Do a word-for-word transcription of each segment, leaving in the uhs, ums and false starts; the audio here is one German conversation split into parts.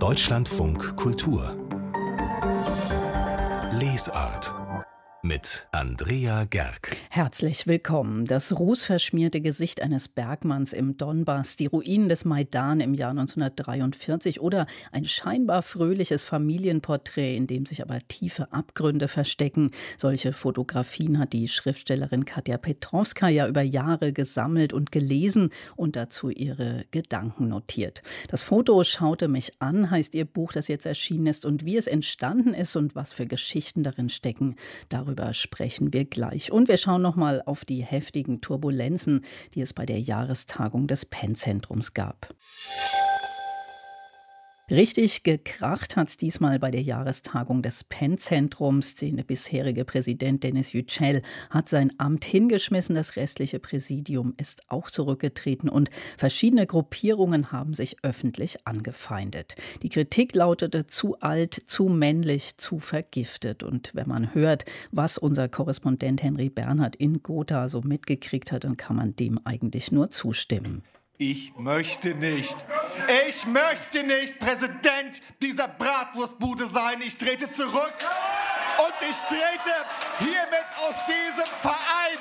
Deutschlandfunk Kultur Lesart mit Andrea Gerg. Herzlich willkommen. Das rußverschmierte Gesicht eines Bergmanns im Donbass, die Ruinen des Maidan im Jahr neunzehnhundertdreiundvierzig oder ein scheinbar fröhliches Familienporträt, in dem sich aber tiefe Abgründe verstecken. Solche Fotografien hat die Schriftstellerin Katja Petrovskaja über Jahre gesammelt und gelesen und dazu ihre Gedanken notiert. Das Foto schaute mich an, heißt ihr Buch, das jetzt erschienen ist, und wie es entstanden ist und was für Geschichten darin stecken, darüber Darüber sprechen wir gleich. Und wir schauen noch mal auf die heftigen Turbulenzen, die es bei der Jahrestagung des Penn-Zentrums gab. Richtig gekracht hat's diesmal bei der Jahrestagung des Penn-Zentrums. Der bisherige Präsident Denis Yücel hat sein Amt hingeschmissen. Das restliche Präsidium ist auch zurückgetreten und verschiedene Gruppierungen haben sich öffentlich angefeindet. Die Kritik lautete: zu alt, zu männlich, zu vergiftet. Und wenn man hört, was unser Korrespondent Henry Bernhard in Gotha so mitgekriegt hat, dann kann man dem eigentlich nur zustimmen. Ich möchte nicht, ich möchte nicht Präsident dieser Bratwurstbude sein. Ich trete zurück und ich trete hiermit aus diesem Verein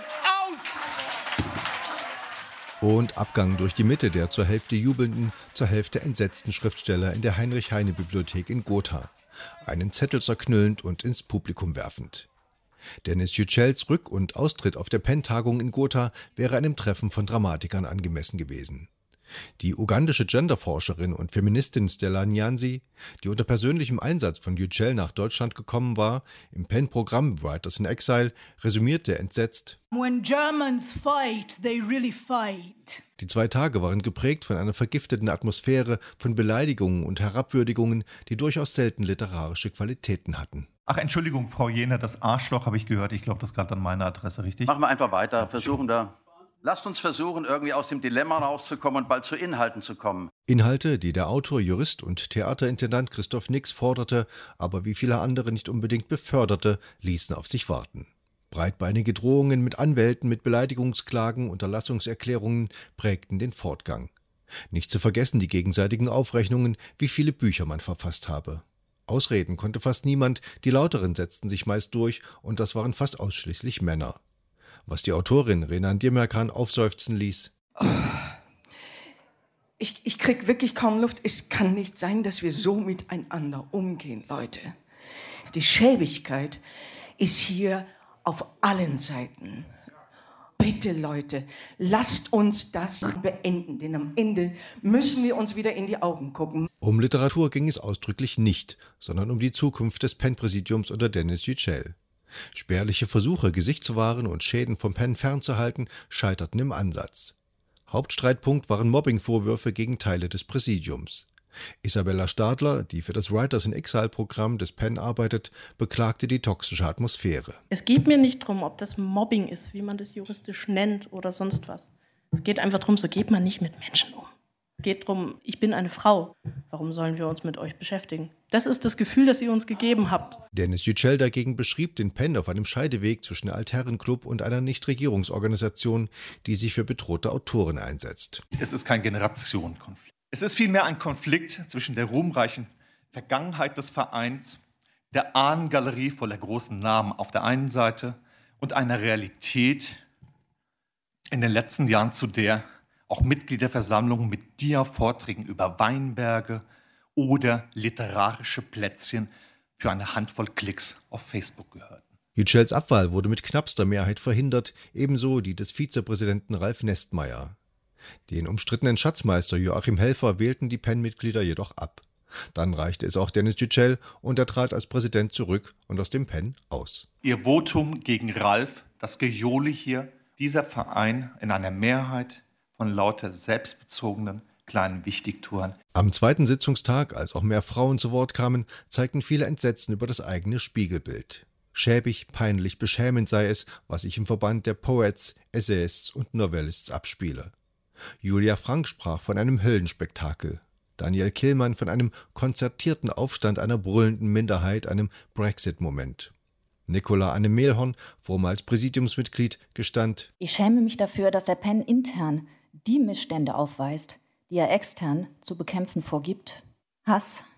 aus. Und Abgang durch die Mitte der zur Hälfte jubelnden, zur Hälfte entsetzten Schriftsteller in der Heinrich-Heine-Bibliothek in Gotha. Einen Zettel zerknüllend und ins Publikum werfend. Denis Yücels Rück- und Austritt auf der Penn-Tagung in Gotha wäre einem Treffen von Dramatikern angemessen gewesen. Die ugandische Genderforscherin und Feministin Stella Nyanzi, die unter persönlichem Einsatz von Yücel nach Deutschland gekommen war, im Penn-Programm Writers in Exile, resümierte entsetzt: When Germans fight, they really fight. Die zwei Tage waren geprägt von einer vergifteten Atmosphäre, von Beleidigungen und Herabwürdigungen, die durchaus selten literarische Qualitäten hatten. Ach, Entschuldigung, Frau Jehner, das Arschloch habe ich gehört. Ich glaube, das galt an meiner Adresse, richtig? Machen wir einfach weiter. Versuchen da. Lasst uns versuchen, irgendwie aus dem Dilemma rauszukommen und bald zu Inhalten zu kommen. Inhalte, die der Autor, Jurist und Theaterintendant Christoph Nix forderte, aber wie viele andere nicht unbedingt beförderte, ließen auf sich warten. Breitbeinige Drohungen mit Anwälten, mit Beleidigungsklagen, Unterlassungserklärungen prägten den Fortgang. Nicht zu vergessen die gegenseitigen Aufrechnungen, wie viele Bücher man verfasst habe. Ausreden konnte fast niemand, die Lauteren setzten sich meist durch und das waren fast ausschließlich Männer. Was die Autorin Renan Demirkan aufseufzen ließ: Oh, ich, ich krieg wirklich kaum Luft. Es kann nicht sein, dass wir so miteinander umgehen, Leute. Die Schäbigkeit ist hier auf allen Seiten. Bitte, Leute, lasst uns das beenden, denn am Ende müssen wir uns wieder in die Augen gucken. Um Literatur ging es ausdrücklich nicht, sondern um die Zukunft des Penn-Präsidiums unter Denis Yücel. Spärliche Versuche, Gesicht zu wahren und Schäden vom Penn fernzuhalten, scheiterten im Ansatz. Hauptstreitpunkt waren Mobbingvorwürfe gegen Teile des Präsidiums. Isabella Stadler, die für das Writers in Exile-Programm des Penn arbeitet, beklagte die toxische Atmosphäre. Es geht mir nicht darum, ob das Mobbing ist, wie man das juristisch nennt oder sonst was. Es geht einfach darum, so geht man nicht mit Menschen um. Es geht darum, ich bin eine Frau. Warum sollen wir uns mit euch beschäftigen? Das ist das Gefühl, das ihr uns gegeben habt. Dennis Yücel dagegen beschrieb den Penn auf einem Scheideweg zwischen Altherrenclub und einer Nichtregierungsorganisation, die sich für bedrohte Autoren einsetzt. Es ist kein Generationenkonflikt. Es ist vielmehr ein Konflikt zwischen der ruhmreichen Vergangenheit des Vereins, der Ahnengalerie voller großen Namen auf der einen Seite und einer Realität in den letzten Jahren, zu der auch Mitgliederversammlungen mit Dia-Vorträgen über Weinberge oder literarische Plätzchen für eine Handvoll Klicks auf Facebook gehörten. Yücels Abwahl wurde mit knappster Mehrheit verhindert, ebenso die des Vizepräsidenten Ralf Nestmeier. Den umstrittenen Schatzmeister Joachim Helfer wählten die Penn-Mitglieder jedoch ab. Dann reichte es auch Denis Yücel und er trat als Präsident zurück und aus dem Penn aus. Ihr Votum gegen Ralf, das Gejohle hier, dieser Verein in einer Mehrheit von lauter selbstbezogenen kleinen Wichtigtouren. Am zweiten Sitzungstag, als auch mehr Frauen zu Wort kamen, zeigten viele Entsetzen über das eigene Spiegelbild. Schäbig, peinlich, beschämend sei es, was sich im Verband der Poets, Essayists und Novellists abspiele. Julia Frank sprach von einem Höllenspektakel. Daniel Killmann von einem konzertierten Aufstand einer brüllenden Minderheit, einem Brexit-Moment. Nicola Anne Mehlhorn, vormals Präsidiumsmitglied, gestand: Ich schäme mich dafür, dass der Penn intern die Missstände aufweist, die er extern zu bekämpfen vorgibt. Hass,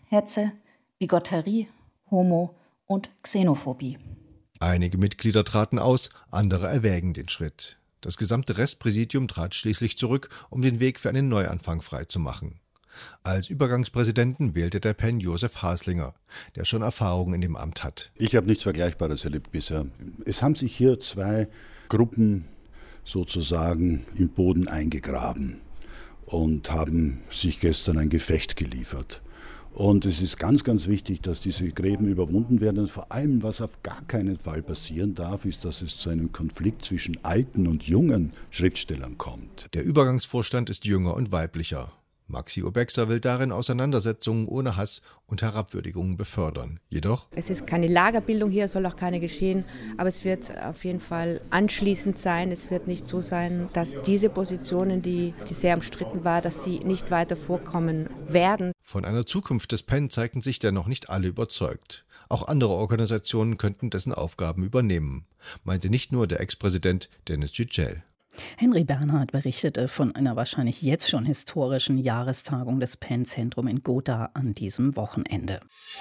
Hetze, Bigotterie, Homo- und Xenophobie. Einige Mitglieder traten aus, andere erwägen den Schritt. Das gesamte Restpräsidium trat schließlich zurück, um den Weg für einen Neuanfang freizumachen. Als Übergangspräsidenten wählte der Pen Josef Haslinger, der schon Erfahrung in dem Amt hat. Ich habe nichts Vergleichbares erlebt bisher. Es haben sich hier zwei Gruppen sozusagen im Boden eingegraben und haben sich gestern ein Gefecht geliefert. Und es ist ganz, ganz wichtig, dass diese Gräben überwunden werden. Und vor allem, was auf gar keinen Fall passieren darf, ist, dass es zu einem Konflikt zwischen alten und jungen Schriftstellern kommt. Der Übergangsvorstand ist jünger und weiblicher. Maxi Obexa will darin Auseinandersetzungen ohne Hass und Herabwürdigungen befördern. Jedoch: Es ist keine Lagerbildung hier, soll auch keine geschehen, aber es wird auf jeden Fall anschließend sein. Es wird nicht so sein, dass diese Positionen, die, die sehr umstritten waren, dass die nicht weiter vorkommen werden. Von einer Zukunft des Pen zeigten sich dennoch nicht alle überzeugt. Auch andere Organisationen könnten dessen Aufgaben übernehmen, meinte nicht nur der Ex-Präsident Denis Yücel. Henry Bernhard berichtete von einer wahrscheinlich jetzt schon historischen Jahrestagung des Pen-Zentrum in Gotha an diesem Wochenende.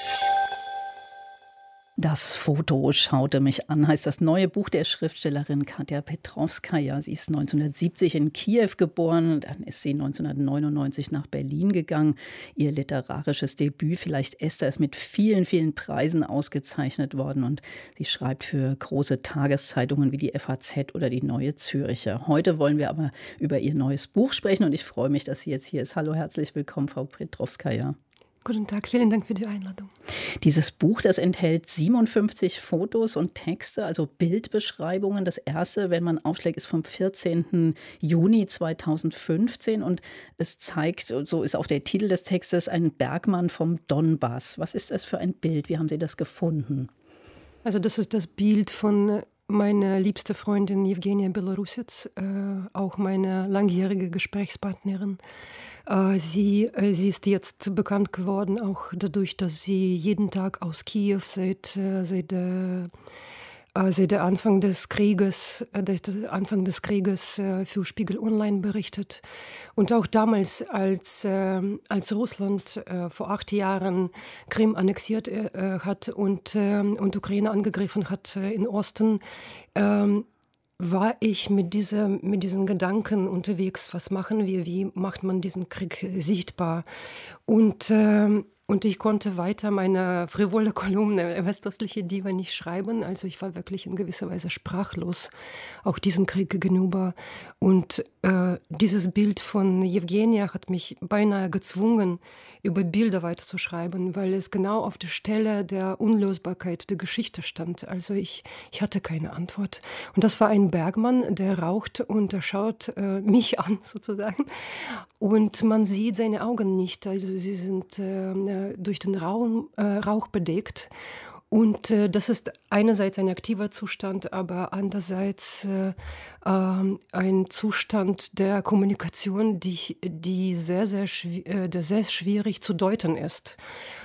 Das Foto schaute mich an, heißt das neue Buch der Schriftstellerin Katja Petrovskaja. Sie ist neunzehnhundertsiebzig in Kiew geboren, dann ist sie neunzehnhundertneunundneunzig nach Berlin gegangen. Ihr literarisches Debüt, Vielleicht Esther, ist mit vielen, vielen Preisen ausgezeichnet worden und sie schreibt für große Tageszeitungen wie die F A Z oder die Neue Zürcher. Heute wollen wir aber über ihr neues Buch sprechen und ich freue mich, dass sie jetzt hier ist. Hallo, herzlich willkommen, Frau Petrovskaja. Guten Tag, vielen Dank für die Einladung. Dieses Buch, das enthält siebenundfünfzig Fotos und Texte, also Bildbeschreibungen. Das erste, wenn man aufschlägt, ist vom vierzehnten Juni zweitausendfünfzehn und es zeigt, so ist auch der Titel des Textes, einen Bergmann vom Donbass. Was ist das für ein Bild? Wie haben Sie das gefunden? Also das ist das Bild von meiner liebsten Freundin Evgenia Belorusets, äh, auch meine langjährige Gesprächspartnerin. Äh, sie, äh, sie ist jetzt bekannt geworden, auch dadurch, dass sie jeden Tag aus Kiew seit, äh, seit, äh, seit der Anfang des Krieges, äh, der Anfang des Krieges äh, für Spiegel Online berichtet. Und auch damals, als, äh, als Russland äh, vor acht Jahren Krim annexiert äh, hat und, äh, und Ukraine angegriffen hat äh, im Osten, äh, war ich mit, dieser, mit diesen Gedanken unterwegs, was machen wir, wie macht man diesen Krieg sichtbar. Und, äh, und ich konnte weiter meine frivole Kolumne Westostliche Diva nicht schreiben. Also ich war wirklich in gewisser Weise sprachlos, auch diesen Krieg gegenüber. Und äh, dieses Bild von Evgenia hat mich beinahe gezwungen, über Bilder weiterzuschreiben, weil es genau auf der Stelle der Unlösbarkeit der Geschichte stand. Also ich, ich hatte keine Antwort. Und das war ein Bergmann, der raucht und er schaut äh, mich an sozusagen. Und man sieht seine Augen nicht. Also sie sind äh, durch den Rauch, äh, Rauch bedeckt. Und äh, das ist einerseits ein aktiver Zustand, aber andererseits äh, äh, ein Zustand der Kommunikation, die, die sehr, sehr, schwi- äh, der sehr schwierig zu deuten ist.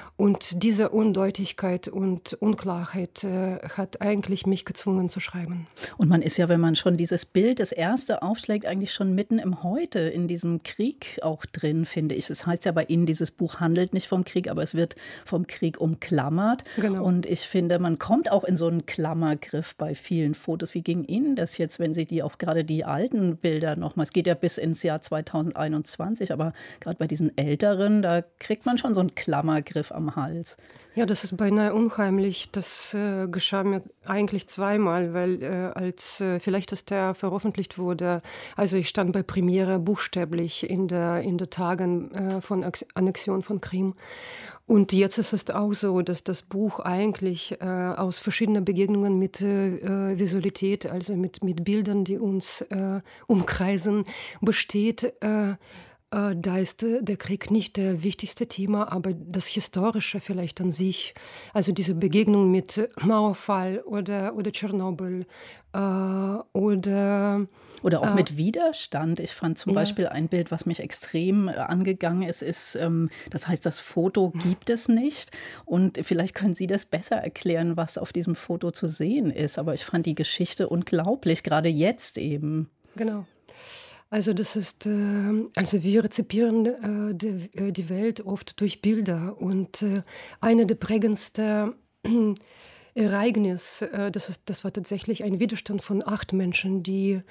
Und diese Undeutigkeit und Unklarheit äh, hat eigentlich mich gezwungen zu schreiben. Und man ist ja, wenn man schon dieses Bild, das erste aufschlägt, eigentlich schon mitten im Heute, in diesem Krieg auch drin, finde ich. Es heißt ja bei Ihnen, dieses Buch handelt nicht vom Krieg, aber es wird vom Krieg umklammert. Genau. Und ich finde, man kommt auch in so einen Klammergriff bei vielen Fotos. Wie ging Ihnen das jetzt, wenn Sie die auch gerade die alten Bilder nochmal, es geht ja bis ins Jahr zweitausendeinundzwanzig, aber gerade bei diesen älteren, da kriegt man schon so einen Klammergriff am Hals. Ja, das ist beinahe unheimlich. Das äh, geschah mir eigentlich zweimal, weil äh, als äh, vielleicht, dass der veröffentlicht wurde, also ich stand bei Premiere buchstäblich in der in der Tagen äh, von Annexion von Krim. Und jetzt ist es auch so, dass das Buch eigentlich äh, aus verschiedenen Begegnungen mit äh, Visualität, also mit, mit Bildern, die uns äh, umkreisen, besteht. Äh, Da ist der Krieg nicht der wichtigste Thema, aber das Historische vielleicht an sich. Also diese Begegnung mit Mauerfall oder, oder Tschernobyl äh, oder... Oder auch äh, mit Widerstand. Ich fand zum ja. Beispiel ein Bild, was mich extrem angegangen ist, ist, ähm, das heißt, das Foto gibt es nicht. Und vielleicht können Sie das besser erklären, was auf diesem Foto zu sehen ist. Aber ich fand die Geschichte unglaublich, gerade jetzt eben. Genau. Also das ist, äh, also wir rezipieren äh, die, äh, die Welt oft durch Bilder und äh, eine der prägendsten äh, Ereignisse, äh, das, ist, das war tatsächlich ein Widerstand von acht Menschen, die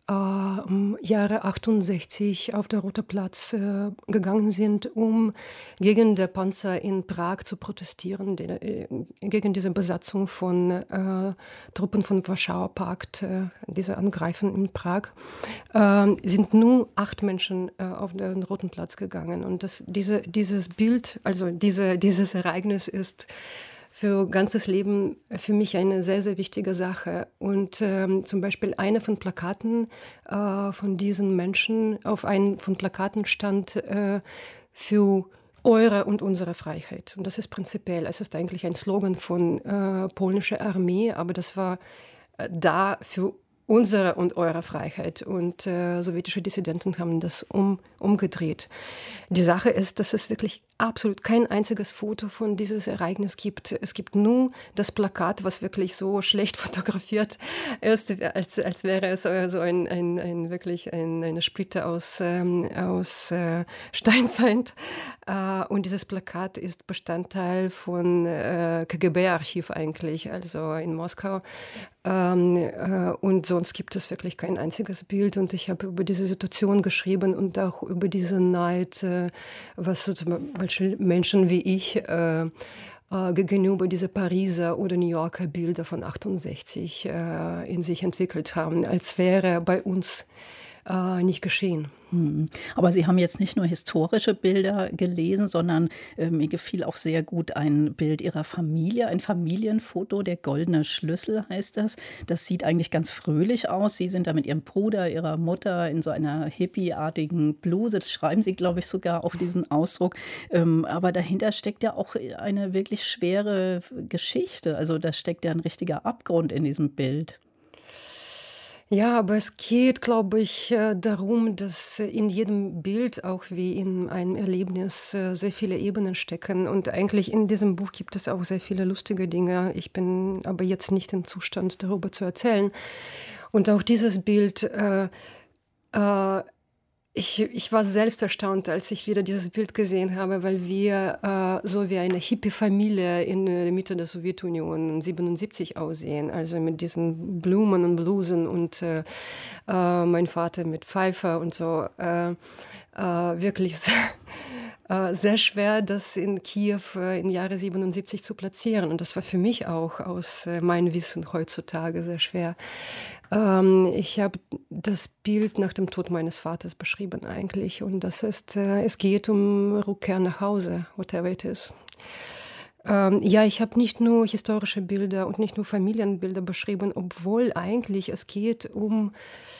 äh, im Jahre achtundsechzig auf der Roter Platz äh, gegangen sind, um gegen den Panzer in Prag zu protestieren, den, äh, gegen diese Besatzung von äh, Truppen vom Warschauer Pakt, äh, diese Angreifen in Prag, äh, sind nur acht Menschen äh, auf den Roten Platz gegangen. Und das, diese, dieses Bild, also diese, dieses Ereignis ist für ganzes Leben für mich eine sehr, sehr wichtige Sache. Und ähm, zum Beispiel eine von Plakaten äh, von diesen Menschen, auf einem von Plakaten stand äh, für eure und unsere Freiheit. Und das ist prinzipiell, es ist eigentlich ein Slogan von äh, polnischer Armee, aber das war äh, da für unsere und eure Freiheit. Und äh, sowjetische Dissidenten haben das um, umgedreht. Die Sache ist, dass es wirklich absolut kein einziges Foto von dieses Ereignis gibt. Es gibt nur das Plakat, was wirklich so schlecht fotografiert ist, als, als wäre es so ein, ein, ein wirklich ein, eine Splitter aus, ähm, aus äh, Steinzeit. Äh, und dieses Plakat ist Bestandteil von äh, K G B-Archiv eigentlich, also in Moskau. Ähm, äh, und sonst gibt es wirklich kein einziges Bild. Und ich habe über diese Situation geschrieben und auch über diese Neid, äh, was zum Beispiel Menschen wie ich äh, äh, gegenüber diese Pariser oder New Yorker Bilder von achtundsechzig äh, in sich entwickelt haben, als wäre bei uns äh, nicht geschehen. Aber Sie haben jetzt nicht nur historische Bilder gelesen, sondern äh, mir gefiel auch sehr gut ein Bild Ihrer Familie, ein Familienfoto, der goldene Schlüssel heißt das. Das sieht eigentlich ganz fröhlich aus. Sie sind da mit Ihrem Bruder, Ihrer Mutter in so einer hippieartigen Bluse. Das schreiben Sie, glaube ich, sogar auch diesen Ausdruck. Ähm, aber dahinter steckt ja auch eine wirklich schwere Geschichte. Also da steckt ja ein richtiger Abgrund in diesem Bild. Ja, aber es geht, glaube ich, darum, dass in jedem Bild, auch wie in einem Erlebnis, sehr viele Ebenen stecken. Und eigentlich in diesem Buch gibt es auch sehr viele lustige Dinge. Ich bin aber jetzt nicht im Zustand, darüber zu erzählen. Und auch dieses Bild, äh, äh, ich, ich war selbst erstaunt, als ich wieder dieses Bild gesehen habe, weil wir äh, so wie eine Hippie-Familie in der Mitte der Sowjetunion siebenundsiebzig aussehen. Also mit diesen Blumen und Blusen und äh, äh, mein Vater mit Pfeife und so. Äh, äh, wirklich sehr, äh, sehr schwer, das in Kiew äh, im Jahre siebenundsiebzig zu platzieren. Und das war für mich auch aus äh, meinem Wissen heutzutage sehr schwer. Ähm, ich habe das Bild nach dem Tod meines Vaters beschrieben eigentlich. Und das ist, äh, es geht um Rückkehr nach Hause, whatever it is. Ähm, ja, ich habe nicht nur historische Bilder und nicht nur Familienbilder beschrieben, obwohl eigentlich es geht um,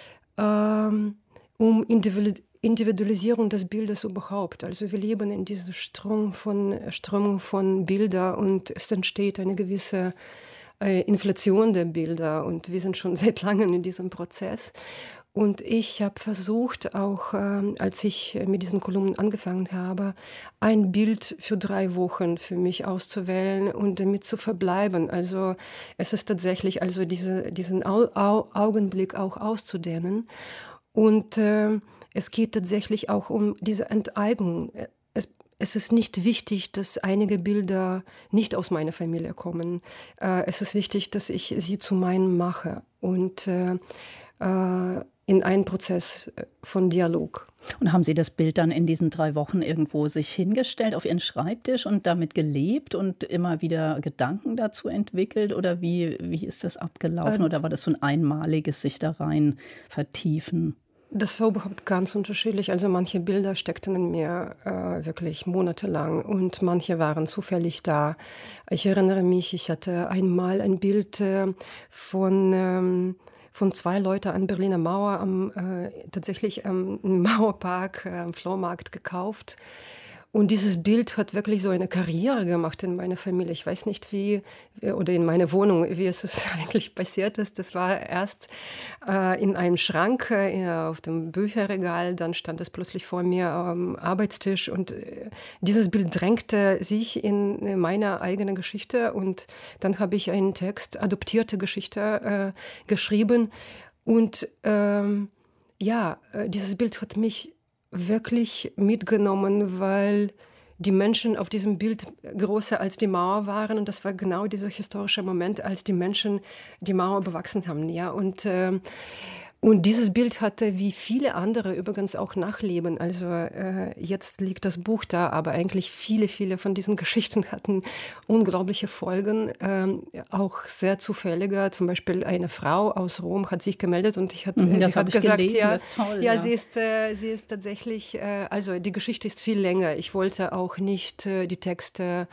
ähm, um Individu- Individualisierung des Bildes überhaupt. Also wir leben in diesem Strom von, Strömung von Bildern und es entsteht eine gewisse äh, Inflation der Bilder und wir sind schon seit langem in diesem Prozess. Und ich habe versucht, auch äh, als ich mit diesen Kolumnen angefangen habe, ein Bild für drei Wochen für mich auszuwählen und damit zu verbleiben. Also es ist tatsächlich also diese, diesen Au- Au- Augenblick auch auszudehnen. Und äh, es geht tatsächlich auch um diese Enteignung. Es, es ist nicht wichtig, dass einige Bilder nicht aus meiner Familie kommen. Äh, es ist wichtig, dass ich sie zu meinen mache und äh, äh, in einen Prozess von Dialog. Und haben Sie das Bild dann in diesen drei Wochen irgendwo sich hingestellt auf Ihren Schreibtisch und damit gelebt und immer wieder Gedanken dazu entwickelt? Oder wie, wie ist das abgelaufen? Ähm, Oder war das so ein einmaliges sich da rein vertiefen? Das war überhaupt ganz unterschiedlich. Also manche Bilder steckten in mir äh, wirklich monatelang und manche waren zufällig da. Ich erinnere mich, ich hatte einmal ein Bild äh, von... Ähm, von zwei Leuten an Berliner Mauer am, äh, tatsächlich am Mauerpark, äh, am Flohmarkt gekauft. Und dieses Bild hat wirklich so eine Karriere gemacht in meiner Familie. Ich weiß nicht, wie, oder in meiner Wohnung, wie es eigentlich passiert ist. Das war erst äh, in einem Schrank äh, auf dem Bücherregal, dann stand es plötzlich vor mir am Arbeitstisch und äh, dieses Bild drängte sich in meine eigene Geschichte und dann habe ich einen Text, adoptierte Geschichte, äh, geschrieben und ähm, ja, dieses Bild hat mich wirklich mitgenommen, weil die Menschen auf diesem Bild größer als die Mauer waren. Und das war genau dieser historische Moment, als die Menschen die Mauer bewachsen haben. Ja? Und, äh, und dieses Bild hatte wie viele andere übrigens auch Nachleben. Also äh, jetzt liegt das Buch da, aber eigentlich viele, viele von diesen Geschichten hatten unglaubliche Folgen. Ähm, auch sehr zufälliger. Zum Beispiel eine Frau aus Rom hat sich gemeldet und ich hat, mhm, sie hat gesagt, gelesen, ja, das ist toll, ja, ja. Sie, ist, äh, sie ist tatsächlich, äh, also die Geschichte ist viel länger. Ich wollte auch nicht äh, die Texte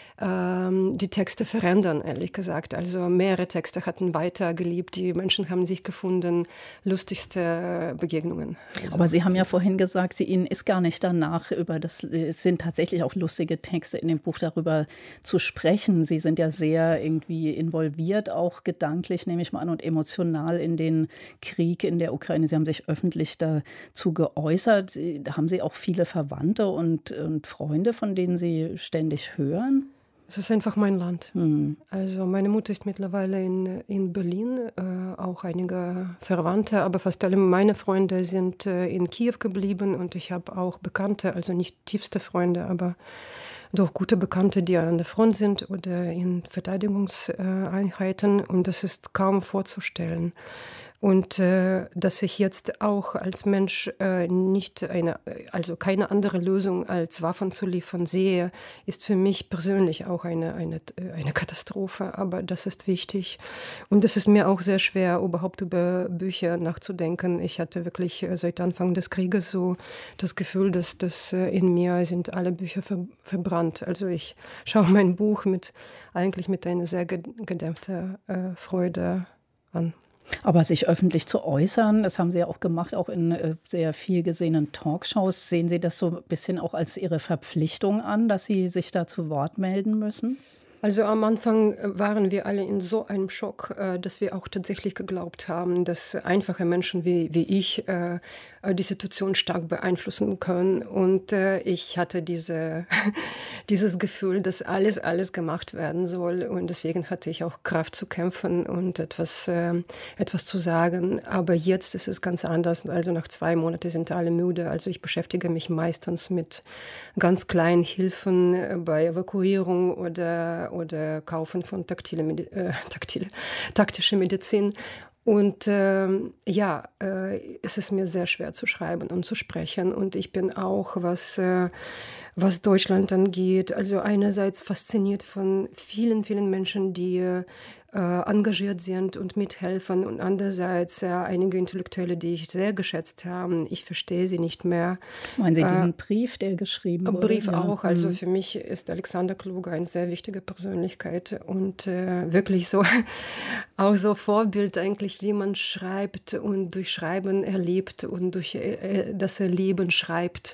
die Texte verändern, ehrlich gesagt. Also mehrere Texte hatten weiter geliebt, die Menschen haben sich gefunden, lustigste Begegnungen. Also aber Sie haben ja vorhin gesagt, Sie, Ihnen ist gar nicht danach, über das, es sind tatsächlich auch lustige Texte in dem Buch, darüber zu sprechen. Sie sind ja sehr irgendwie involviert, auch gedanklich, nehme ich mal an, und emotional in den Krieg in der Ukraine. Sie haben sich öffentlich dazu geäußert. Haben Sie auch viele Verwandte und, und Freunde, von denen Sie ständig hören? Es ist einfach mein Land. Mhm. Also meine Mutter ist mittlerweile in, in Berlin, äh, auch einige Verwandte, aber fast alle meine Freunde sind äh, in Kiew geblieben und ich habe auch Bekannte, also nicht tiefste Freunde, aber doch gute Bekannte, die an der Front sind oder in Verteidigungseinheiten äh, und das ist kaum vorzustellen. Und äh, dass ich jetzt auch als Mensch äh, nicht eine, also keine andere Lösung als Waffen zu liefern sehe, ist für mich persönlich auch eine, eine, eine Katastrophe. Aber das ist wichtig. Und es ist mir auch sehr schwer, überhaupt über Bücher nachzudenken. Ich hatte wirklich seit Anfang des Krieges so das Gefühl, dass das in mir sind alle Bücher ver, verbrannt. Also ich schaue mein Buch mit eigentlich mit einer sehr gedämpften äh, Freude an. Aber sich öffentlich zu äußern, das haben Sie ja auch gemacht, auch in äh, sehr viel gesehenen Talkshows. Sehen Sie das so ein bisschen auch als Ihre Verpflichtung an, dass Sie sich da zu Wort melden müssen? Also am Anfang waren wir alle in so einem Schock, dass wir auch tatsächlich geglaubt haben, dass einfache Menschen wie, wie ich die Situation stark beeinflussen können. Und ich hatte diese, dieses Gefühl, dass alles, alles gemacht werden soll. Und deswegen hatte ich auch Kraft zu kämpfen und etwas, etwas zu sagen. Aber jetzt ist es ganz anders. Also nach zwei Monaten sind alle müde. Also ich beschäftige mich meistens mit ganz kleinen Hilfen bei Evakuierung oder oder Kaufen von taktile, äh, taktile, taktische Medizin. Und äh, ja, äh, es ist mir sehr schwer zu schreiben und zu sprechen. Und ich bin auch, was, äh, was Deutschland angeht, also einerseits fasziniert von vielen, vielen Menschen, die äh, engagiert sind und mithelfen. Und andererseits äh, einige Intellektuelle, die ich sehr geschätzt habe. Ich verstehe sie nicht mehr. Meinen Sie diesen äh, Brief, der geschrieben wurde? Brief ja. auch. Also mhm. für mich ist Alexander Kluge eine sehr wichtige Persönlichkeit und äh, wirklich so auch so Vorbild eigentlich, wie man schreibt und durch Schreiben erlebt und durch äh, das Erleben schreibt.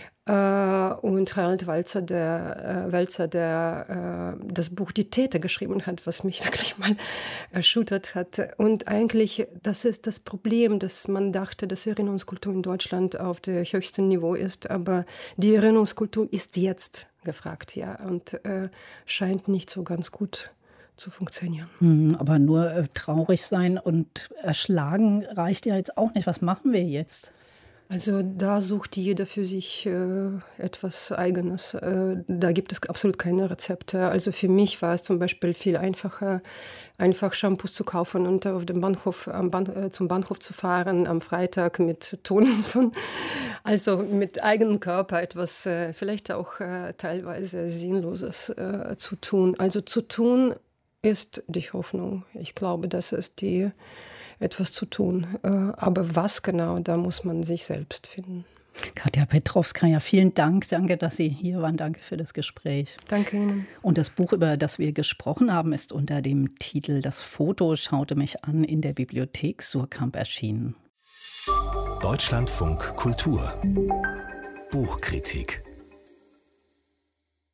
Und Harald Walzer, der, äh, Welzer, der äh, das Buch Die Täter geschrieben hat, was mich wirklich mal erschüttert hat. Und eigentlich, das ist das Problem, dass man dachte, dass Erinnerungskultur in Deutschland auf dem höchsten Niveau ist. Aber die Erinnerungskultur ist jetzt gefragt, ja, und äh, scheint nicht so ganz gut zu funktionieren. Mhm, aber nur äh, traurig sein und erschlagen reicht ja jetzt auch nicht. Was machen wir jetzt? Also da sucht jeder für sich äh, etwas Eigenes. Äh, da gibt es absolut keine Rezepte. Also für mich war es zum Beispiel viel einfacher, einfach Shampoos zu kaufen und auf dem Bahnhof, am Bahn, äh, zum Bahnhof zu fahren am Freitag mit Tonen von, also mit eigenem Körper etwas äh, vielleicht auch äh, teilweise Sinnloses äh, zu tun. Also zu tun ist die Hoffnung. Ich glaube, das ist die etwas zu tun. Aber was genau, da muss man sich selbst finden. Katja Petrovskaja, vielen Dank. Danke, dass Sie hier waren. Danke für das Gespräch. Danke Ihnen. Und das Buch, über das wir gesprochen haben, ist unter dem Titel Das Foto schaute mich an in der Bibliothek Suhrkamp erschienen. Deutschlandfunk Kultur Buchkritik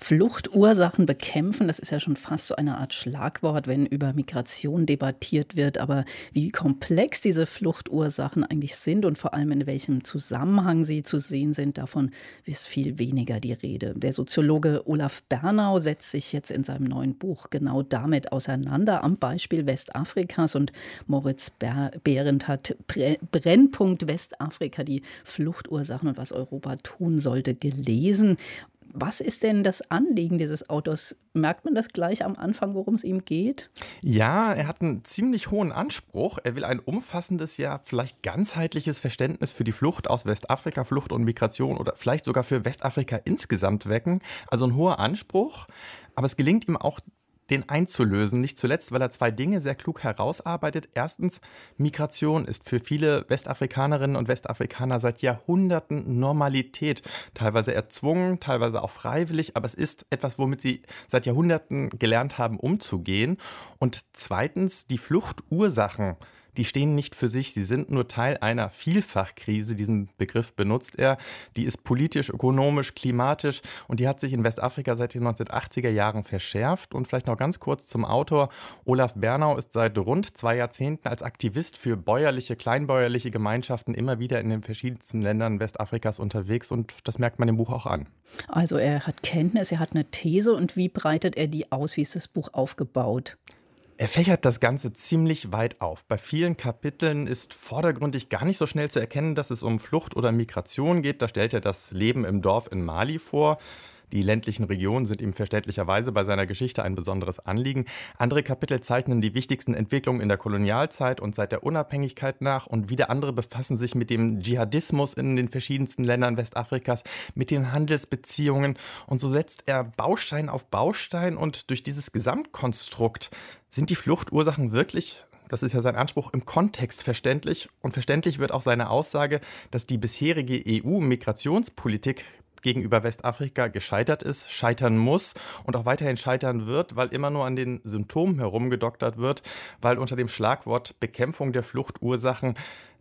Fluchtursachen bekämpfen, das ist ja schon fast so eine Art Schlagwort, wenn über Migration debattiert wird. Aber wie komplex diese Fluchtursachen eigentlich sind und vor allem in welchem Zusammenhang sie zu sehen sind, davon ist viel weniger die Rede. Der Soziologe Olaf Bernau setzt sich jetzt in seinem neuen Buch genau damit auseinander, am Beispiel Westafrikas. Und Moritz Behrendt hat Brennpunkt Westafrika, die Fluchtursachen und was Europa tun sollte, gelesen. Was ist denn das Anliegen dieses Autors? Merkt man das gleich am Anfang, worum es ihm geht? Ja, er hat einen ziemlich hohen Anspruch. Er will ein umfassendes, ja vielleicht ganzheitliches Verständnis für die Flucht aus Westafrika, Flucht und Migration oder vielleicht sogar für Westafrika insgesamt wecken. Also ein hoher Anspruch. Aber es gelingt ihm auch, den einzulösen. Nicht zuletzt, weil er zwei Dinge sehr klug herausarbeitet. Erstens, Migration ist für viele Westafrikanerinnen und Westafrikaner seit Jahrhunderten Normalität. Teilweise erzwungen, teilweise auch freiwillig, aber es ist etwas, womit sie seit Jahrhunderten gelernt haben, umzugehen. Und zweitens, die Fluchtursachen, die stehen nicht für sich, sie sind nur Teil einer Vielfachkrise, diesen Begriff benutzt er. Die ist politisch, ökonomisch, klimatisch und die hat sich in Westafrika seit den neunzehnhundertachtziger Jahren verschärft. Und vielleicht noch ganz kurz zum Autor. Olaf Bernau ist seit rund zwei Jahrzehnten als Aktivist für bäuerliche, kleinbäuerliche Gemeinschaften immer wieder in den verschiedensten Ländern Westafrikas unterwegs und das merkt man im Buch auch an. Also er hat Kenntnis, er hat eine These und wie breitet er die aus? Wie ist das Buch aufgebaut? Er fächert das Ganze ziemlich weit auf. Bei vielen Kapiteln ist vordergründig gar nicht so schnell zu erkennen, dass es um Flucht oder Migration geht. Da stellt er das Leben im Dorf in Mali vor. Die ländlichen Regionen sind ihm verständlicherweise bei seiner Geschichte ein besonderes Anliegen. Andere Kapitel zeichnen die wichtigsten Entwicklungen in der Kolonialzeit und seit der Unabhängigkeit nach. Und wieder andere befassen sich mit dem Dschihadismus in den verschiedensten Ländern Westafrikas, mit den Handelsbeziehungen. Und so setzt er Baustein auf Baustein. Und durch dieses Gesamtkonstrukt sind die Fluchtursachen wirklich, das ist ja sein Anspruch, im Kontext verständlich. Und verständlich wird auch seine Aussage, dass die bisherige E U-Migrationspolitik gegenüber Westafrika gescheitert ist, scheitern muss und auch weiterhin scheitern wird, weil immer nur an den Symptomen herumgedoktert wird, weil unter dem Schlagwort Bekämpfung der Fluchtursachen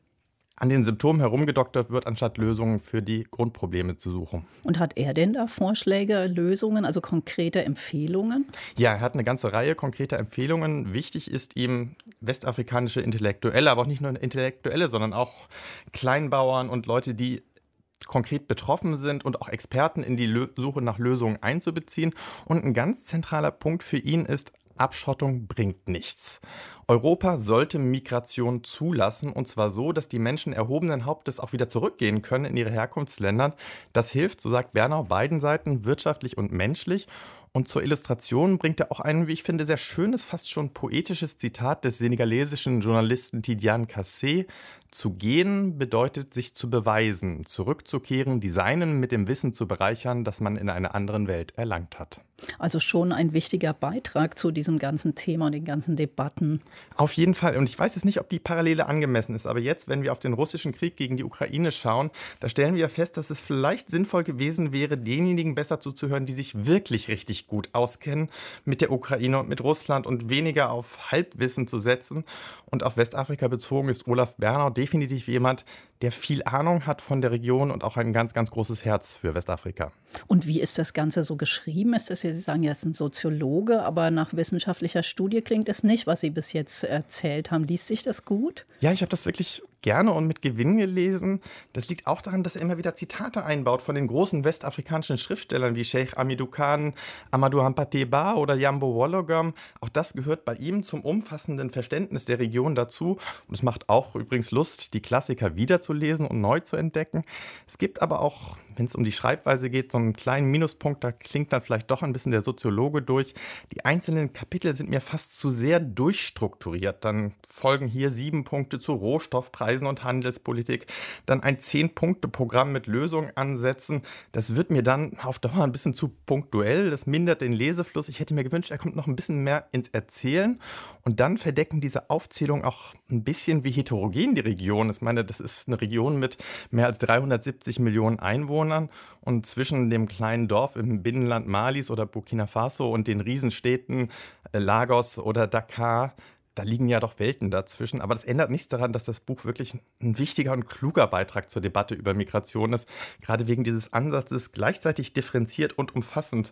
an den Symptomen herumgedoktert wird, anstatt Lösungen für die Grundprobleme zu suchen. Und hat er denn da Vorschläge, Lösungen, also konkrete Empfehlungen? Ja, er hat eine ganze Reihe konkreter Empfehlungen. Wichtig ist ihm westafrikanische Intellektuelle, aber auch nicht nur Intellektuelle, sondern auch Kleinbauern und Leute, die konkret betroffen sind und auch Experten in die Lö- Suche nach Lösungen einzubeziehen. Und ein ganz zentraler Punkt für ihn ist, Abschottung bringt nichts. Europa sollte Migration zulassen und zwar so, dass die Menschen erhobenen Hauptes auch wieder zurückgehen können in ihre Herkunftsländer. Das hilft, so sagt Bernau, beiden Seiten, wirtschaftlich und menschlich. Und zur Illustration bringt er auch ein, wie ich finde, sehr schönes, fast schon poetisches Zitat des senegalesischen Journalisten Tidiane Kassé. Zu gehen bedeutet, sich zu beweisen, zurückzukehren, die Seinen mit dem Wissen zu bereichern, das man in einer anderen Welt erlangt hat. Also schon ein wichtiger Beitrag zu diesem ganzen Thema und den ganzen Debatten. Auf jeden Fall. Und ich weiß jetzt nicht, ob die Parallele angemessen ist. Aber jetzt, wenn wir auf den russischen Krieg gegen die Ukraine schauen, da stellen wir fest, dass es vielleicht sinnvoll gewesen wäre, denjenigen besser zuzuhören, die sich wirklich richtig gut auskennen mit der Ukraine und mit Russland und weniger auf Halbwissen zu setzen. Und auf Westafrika bezogen ist Olaf Bernau definitiv jemand, der viel Ahnung hat von der Region und auch ein ganz, ganz großes Herz für Westafrika. Und wie ist das Ganze so geschrieben? Ist das, Sie sagen, er ist ein Soziologe, aber nach wissenschaftlicher Studie klingt es nicht, was Sie bis jetzt erzählt haben. Liest sich das gut? Ja, ich habe das wirklich gerne und mit Gewinn gelesen. Das liegt auch daran, dass er immer wieder Zitate einbaut von den großen westafrikanischen Schriftstellern wie Cheikh Hamidou Khan, Amadou Hampâté Bâ oder Yambo Wollogam. Auch das gehört bei ihm zum umfassenden Verständnis der Region dazu. Und es macht auch übrigens Lust, die Klassiker wiederzulesen und neu zu entdecken. Es gibt aber auch, wenn es um die Schreibweise geht, so einen kleinen Minuspunkt, da klingt dann vielleicht doch ein bisschen der Soziologe durch. Die einzelnen Kapitel sind mir fast zu sehr durchstrukturiert. Dann folgen hier sieben Punkte zu Rohstoffpreisen und Handelspolitik, dann ein Zehn-Punkte-Programm mit Lösungsansätzen. Das wird mir dann auf Dauer ein bisschen zu punktuell, das mindert den Lesefluss. Ich hätte mir gewünscht, er kommt noch ein bisschen mehr ins Erzählen und dann verdecken diese Aufzählungen auch ein bisschen, wie heterogen die Region ist. Ich meine, das ist eine Region mit mehr als dreihundertsiebzig Millionen Einwohnern und zwischen dem kleinen Dorf im Binnenland Malis oder Burkina Faso und den Riesenstädten Lagos oder Dakar, da liegen ja doch Welten dazwischen. Aber das ändert nichts daran, dass das Buch wirklich ein wichtiger und kluger Beitrag zur Debatte über Migration ist. Gerade wegen dieses Ansatzes, gleichzeitig differenziert und umfassend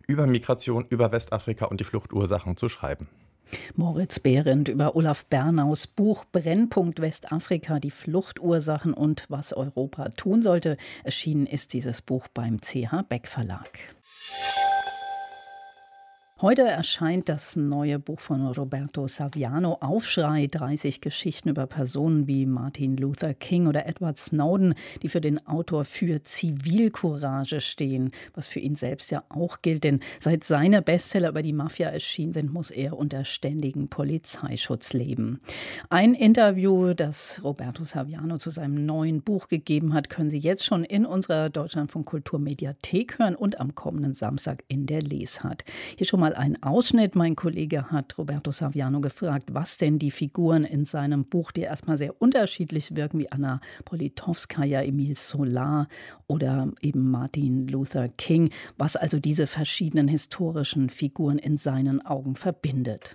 über Migration, über Westafrika und die Fluchtursachen zu schreiben. Moritz Behrendt über Olaf Bernaus Buch Brennpunkt Westafrika, die Fluchtursachen und was Europa tun sollte. Erschienen ist dieses Buch beim C H Beck Verlag. Heute erscheint das neue Buch von Roberto Saviano, Aufschrei, dreißig Geschichten über Personen wie Martin Luther King oder Edward Snowden, die für den Autor für Zivilcourage stehen, was für ihn selbst ja auch gilt, denn seit seine Bestseller über die Mafia erschienen sind, muss er unter ständigem Polizeischutz leben. Ein Interview, das Roberto Saviano zu seinem neuen Buch gegeben hat, können Sie jetzt schon in unserer Deutschlandfunk Kultur Mediathek hören und am kommenden Samstag in der Lesart. Hier schon mal ein Ausschnitt. Mein Kollege hat Roberto Saviano gefragt, was denn die Figuren in seinem Buch, die erstmal sehr unterschiedlich wirken, wie Anna Politkovskaja, Emile Zola oder eben Martin Luther King, was also diese verschiedenen historischen Figuren in seinen Augen verbindet.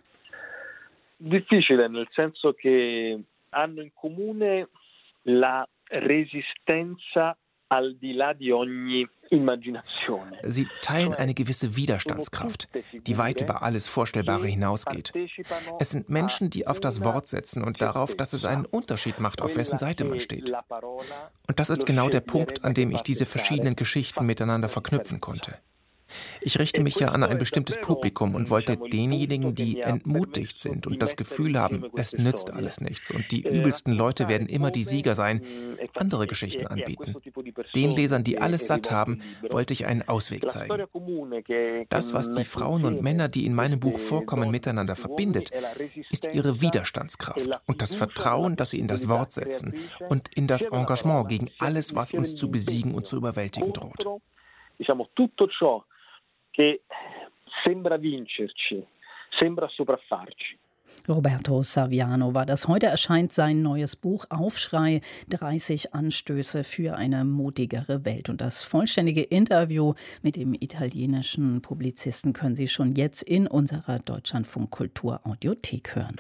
Difficile, nel senso che hanno in comune la resistenza al di là di ogni immaginazione. Sie teilen eine gewisse Widerstandskraft, die weit über alles Vorstellbare hinausgeht. Es sind Menschen, die auf das Wort setzen und darauf, dass es einen Unterschied macht, auf wessen Seite man steht. Und das ist genau der Punkt, an dem ich diese verschiedenen Geschichten miteinander verknüpfen konnte. Ich richte mich ja an ein bestimmtes Publikum und wollte denjenigen, die entmutigt sind und das Gefühl haben, es nützt alles nichts und die übelsten Leute werden immer die Sieger sein, andere Geschichten anbieten. Den Lesern, die alles satt haben, wollte ich einen Ausweg zeigen. Das, was die Frauen und Männer, die in meinem Buch vorkommen, miteinander verbindet, ist ihre Widerstandskraft und das Vertrauen, das sie in das Wort setzen und in das Engagement gegen alles, was uns zu besiegen und zu überwältigen droht. Diciamo tutto ciò che sembra vincerci, sembra sopraffarci. Roberto Saviano war das. Heute erscheint sein neues Buch Aufschrei, dreißig Anstöße für eine mutigere Welt. Und das vollständige Interview mit dem italienischen Publizisten können Sie schon jetzt in unserer Deutschlandfunk Kultur Audiothek hören.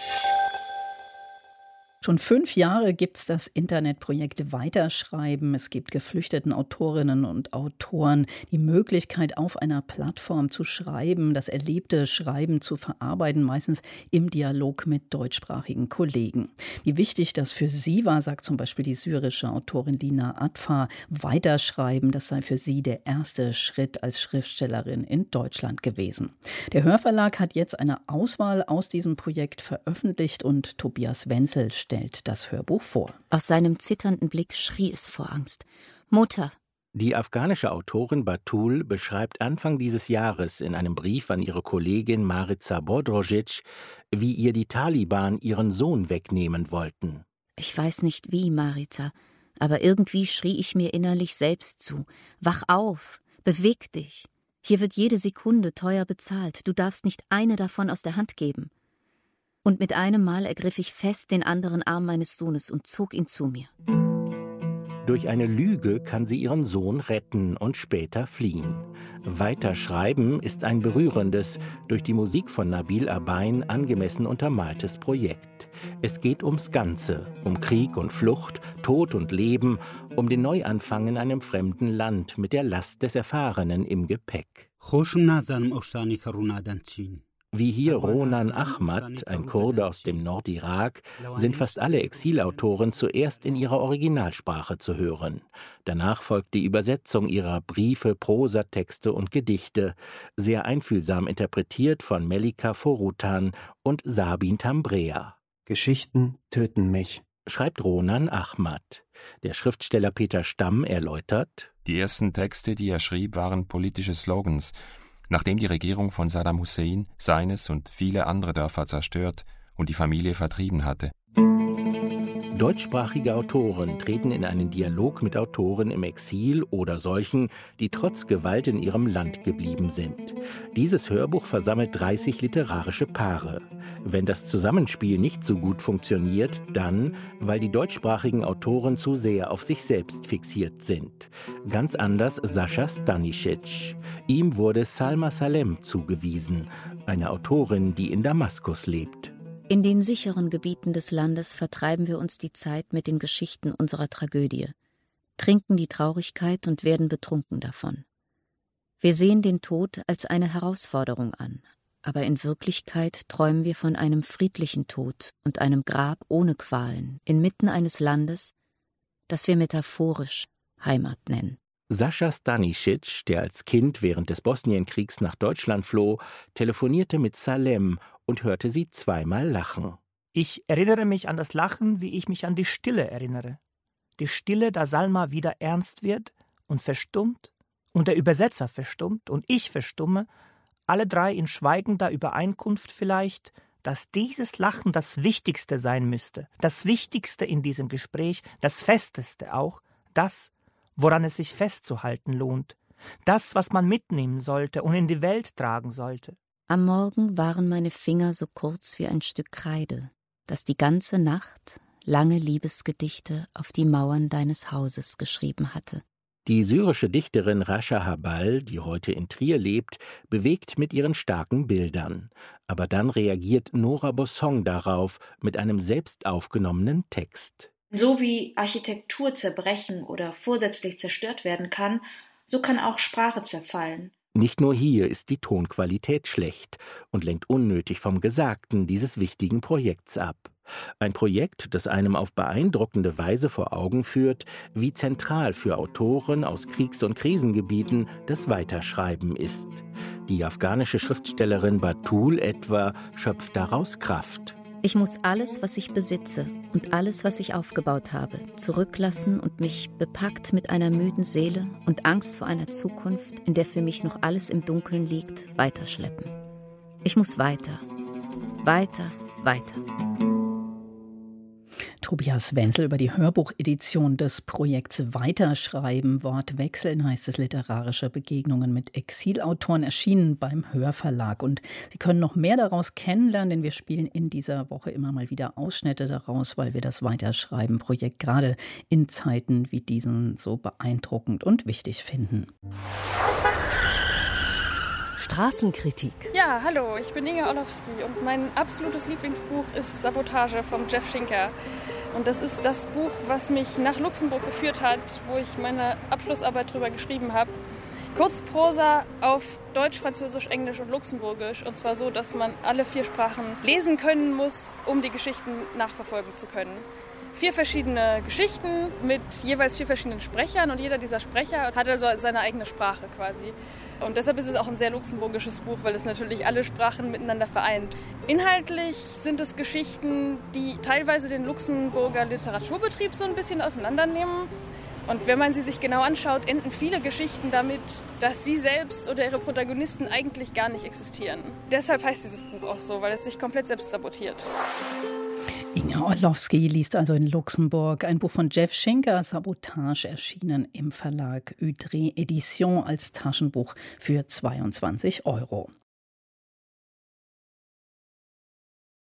Schon fünf Jahre gibt es das Internetprojekt Weiterschreiben. Es gibt geflüchteten Autorinnen und Autoren die Möglichkeit, auf einer Plattform zu schreiben, das erlebte Schreiben zu verarbeiten, meistens im Dialog mit deutschsprachigen Kollegen. Wie wichtig das für sie war, sagt zum Beispiel die syrische Autorin Lina Atfar. Weiterschreiben, das sei für sie der erste Schritt als Schriftstellerin in Deutschland gewesen. Der Hörverlag hat jetzt eine Auswahl aus diesem Projekt veröffentlicht und Tobias Wenzel stellt das Hörbuch vor. Aus seinem zitternden Blick schrie es vor Angst. Mutter! Die afghanische Autorin Batul beschreibt Anfang dieses Jahres in einem Brief an ihre Kollegin Marica Bodrožić, wie ihr die Taliban ihren Sohn wegnehmen wollten. Ich weiß nicht wie, Marica, aber irgendwie schrie ich mir innerlich selbst zu. Wach auf, beweg dich. Hier wird jede Sekunde teuer bezahlt. Du darfst nicht eine davon aus der Hand geben. Und mit einem Mal ergriff ich fest den anderen Arm meines Sohnes und zog ihn zu mir. Durch eine Lüge kann sie ihren Sohn retten und später fliehen. Weiterschreiben ist ein berührendes, durch die Musik von Nabil Abain angemessen untermaltes Projekt. Es geht ums Ganze, um Krieg und Flucht, Tod und Leben, um den Neuanfang in einem fremden Land mit der Last des Erfahrenen im Gepäck. Wie hier Ronan Ahmad, ein Kurde aus dem Nordirak, sind fast alle Exilautoren zuerst in ihrer Originalsprache zu hören. Danach folgt die Übersetzung ihrer Briefe, Prosatexte und Gedichte, sehr einfühlsam interpretiert von Melika Forutan und Sabin Tambrea. Geschichten töten mich, schreibt Ronan Ahmad. Der Schriftsteller Peter Stamm erläutert: Die ersten Texte, die er schrieb, waren politische Slogans. Nachdem die Regierung von Saddam Hussein seines und viele andere Dörfer zerstört und die Familie vertrieben hatte. Deutschsprachige Autoren treten in einen Dialog mit Autoren im Exil oder solchen, die trotz Gewalt in ihrem Land geblieben sind. Dieses Hörbuch versammelt dreißig literarische Paare. Wenn das Zusammenspiel nicht so gut funktioniert, dann, weil die deutschsprachigen Autoren zu sehr auf sich selbst fixiert sind. Ganz anders Sascha Stanisic. Ihm wurde Salma Salem zugewiesen, eine Autorin, die in Damaskus lebt. In den sicheren Gebieten des Landes vertreiben wir uns die Zeit mit den Geschichten unserer Tragödie, trinken die Traurigkeit und werden betrunken davon. Wir sehen den Tod als eine Herausforderung an, aber in Wirklichkeit träumen wir von einem friedlichen Tod und einem Grab ohne Qualen inmitten eines Landes, das wir metaphorisch Heimat nennen. Sascha Stanisic, der als Kind während des Bosnienkriegs nach Deutschland floh, telefonierte mit Salem und hörte sie zweimal lachen. Ich erinnere mich an das Lachen, wie ich mich an die Stille erinnere. Die Stille, da Salma wieder ernst wird und verstummt und der Übersetzer verstummt und ich verstumme, alle drei in schweigender Übereinkunft vielleicht, dass dieses Lachen das Wichtigste sein müsste, das Wichtigste in diesem Gespräch, das Festeste auch, das, woran es sich festzuhalten lohnt, das, was man mitnehmen sollte und in die Welt tragen sollte. Am Morgen waren meine Finger so kurz wie ein Stück Kreide, das die ganze Nacht lange Liebesgedichte auf die Mauern deines Hauses geschrieben hatte. Die syrische Dichterin Rasha Habal, die heute in Trier lebt, bewegt mit ihren starken Bildern. Aber dann reagiert Nora Bossong darauf mit einem selbst aufgenommenen Text. So wie Architektur zerbrechen oder vorsätzlich zerstört werden kann, so kann auch Sprache zerfallen. Nicht nur hier ist die Tonqualität schlecht und lenkt unnötig vom Gesagten dieses wichtigen Projekts ab. Ein Projekt, das einem auf beeindruckende Weise vor Augen führt, wie zentral für Autoren aus Kriegs- und Krisengebieten das Weiterschreiben ist. Die afghanische Schriftstellerin Batul etwa schöpft daraus Kraft. Ich muss alles, was ich besitze und alles, was ich aufgebaut habe, zurücklassen und mich, bepackt mit einer müden Seele und Angst vor einer Zukunft, in der für mich noch alles im Dunkeln liegt, weiterschleppen. Ich muss weiter, weiter, weiter. Tobias Wenzel über die Hörbuchedition des Projekts Weiterschreiben. Wortwechseln heißt es, literarische Begegnungen mit Exilautoren, erschienen beim Hörverlag. Und Sie können noch mehr daraus kennenlernen, denn wir spielen in dieser Woche immer mal wieder Ausschnitte daraus, weil wir das Weiterschreiben-Projekt gerade in Zeiten wie diesen so beeindruckend und wichtig finden. Straßenkritik. Ja, hallo, ich bin Inge Orlowski und mein absolutes Lieblingsbuch ist Sabotage von Jeff Schinker. Und das ist das Buch, was mich nach Luxemburg geführt hat, wo ich meine Abschlussarbeit drüber geschrieben habe. Kurzprosa auf Deutsch, Französisch, Englisch und Luxemburgisch. Und zwar so, dass man alle vier Sprachen lesen können muss, um die Geschichten nachverfolgen zu können. Vier verschiedene Geschichten mit jeweils vier verschiedenen Sprechern und jeder dieser Sprecher hat also seine eigene Sprache quasi. Und deshalb ist es auch ein sehr luxemburgisches Buch, weil es natürlich alle Sprachen miteinander vereint. Inhaltlich sind es Geschichten, die teilweise den Luxemburger Literaturbetrieb so ein bisschen auseinandernehmen. Und wenn man sie sich genau anschaut, enden viele Geschichten damit, dass sie selbst oder ihre Protagonisten eigentlich gar nicht existieren. Deshalb heißt dieses Buch auch so, weil es sich komplett selbst sabotiert. Inge Orlowski liest also in Luxemburg ein Buch von Jeff Schinker, Sabotage, erschienen im Verlag Udry Edition als Taschenbuch für zweiundzwanzig Euro.